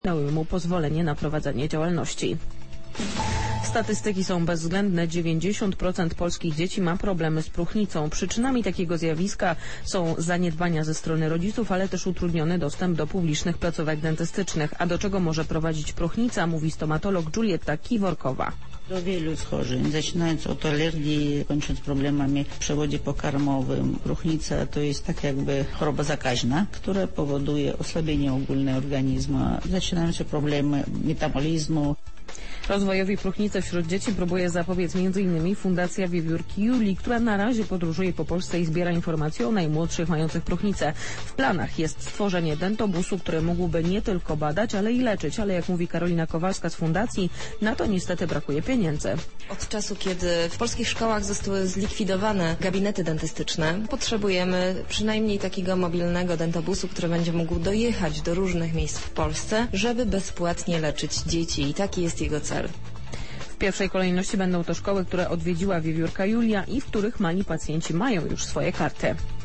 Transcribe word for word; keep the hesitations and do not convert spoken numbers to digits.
dały mu pozwolenie na prowadzenie działalności. Statystyki są bezwzględne. dziewięćdziesiąt procent polskich dzieci ma problemy z próchnicą. Przyczynami takiego zjawiska są zaniedbania ze strony rodziców, ale też utrudniony dostęp do publicznych placówek dentystycznych. A do czego może prowadzić próchnica, mówi stomatolog Julieta Kiworkowa. Do wielu schorzeń, zaczynając od alergii, kończąc problemami w przewodzie pokarmowym. Próchnica to jest tak jakby choroba zakaźna, która powoduje osłabienie ogólne organizmu. Zaczynają się problemy metabolizmu. Rozwojowi próchnicy wśród dzieci próbuje zapobiec między innymi Fundacja Wiewiórki Julii, która na razie podróżuje po Polsce i zbiera informacje o najmłodszych mających próchnicę. W planach jest stworzenie dentobusu, który mógłby nie tylko badać, ale i leczyć, ale jak mówi Karolina Kowalska z Fundacji, na to niestety brakuje pieniędzy. Od czasu, kiedy w polskich szkołach zostały zlikwidowane gabinety dentystyczne, potrzebujemy przynajmniej takiego mobilnego dentobusu, który będzie mógł dojechać do różnych miejsc w Polsce, żeby bezpłatnie leczyć dzieci i taki jest jego cel. W pierwszej kolejności będą to szkoły, które odwiedziła Wiewiórka Julia i w których mali pacjenci mają już swoje karty.